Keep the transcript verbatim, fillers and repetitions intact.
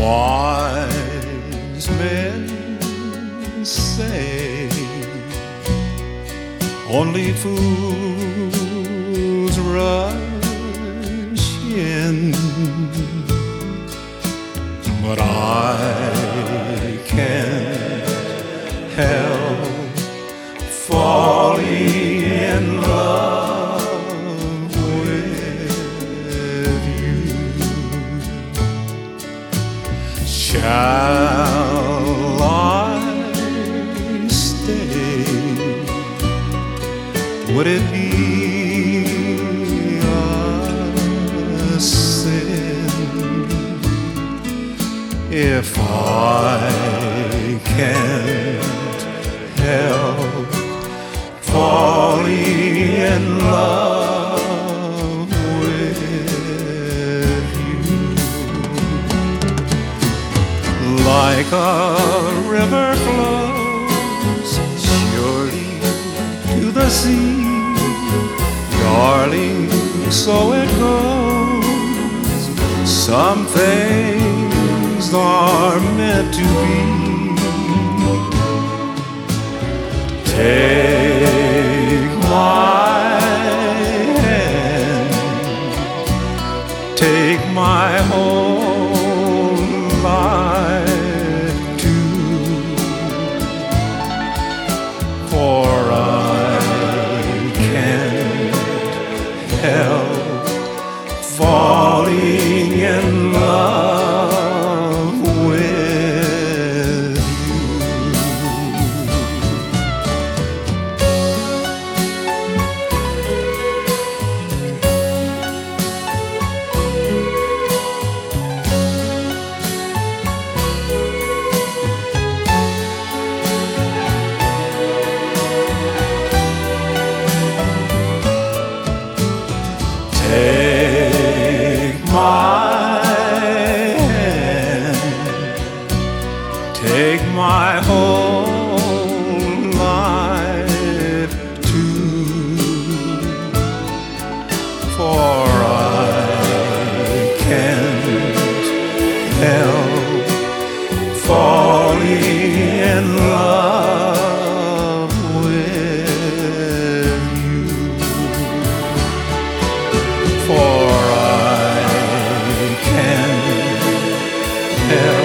Wise men say only fools rush in, but I can't help falling in love with you. Shall I stay? Would it be a sin if I can't help falling in love with you? Like a river flows surely to the sea, darling, so it goes. Some things are meant to be. Take my hand, take my whole life too, for I can't help falling in love with you. Take my hand, take my whole life too, for I can't help falling in love with you. For I can't help